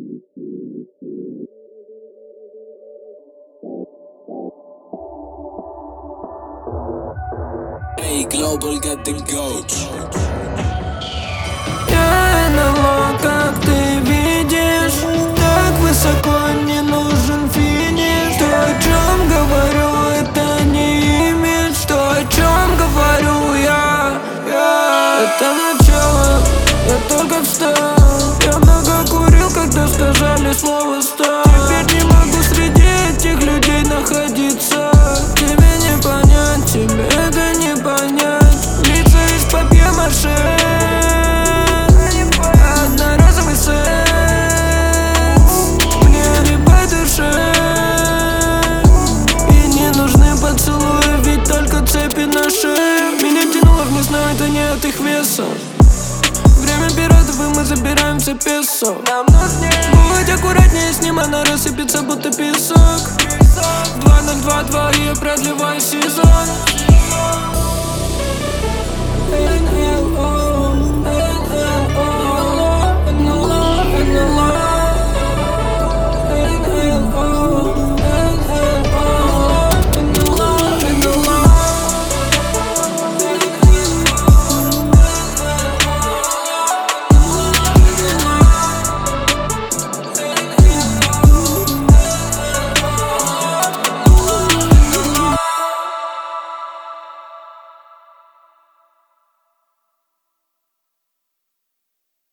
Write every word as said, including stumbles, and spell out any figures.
Hey, Global got the goat. Я НЛО, как ты видишь, так высоко не нужен финиш. То, о чем говорю, это не имидж. То, о чем говорю я, я это начало, я только встал. Я много курил, когда сказали слово «стоп». Теперь не могу среди этих людей находиться. Тебе не понять, тебе это не понять. Лица из папье-маше, одноразовый секс. Мне не по душе, и не нужны поцелуи, ведь только цепи на шее. Меня тянуло вниз, но это не от их веса. Время пиратов, и мы забираем все песо. Нам нужнее будь аккуратнее с ним, она рассыпется, будто песок. Два ноль два два, и я продлеваю сезон.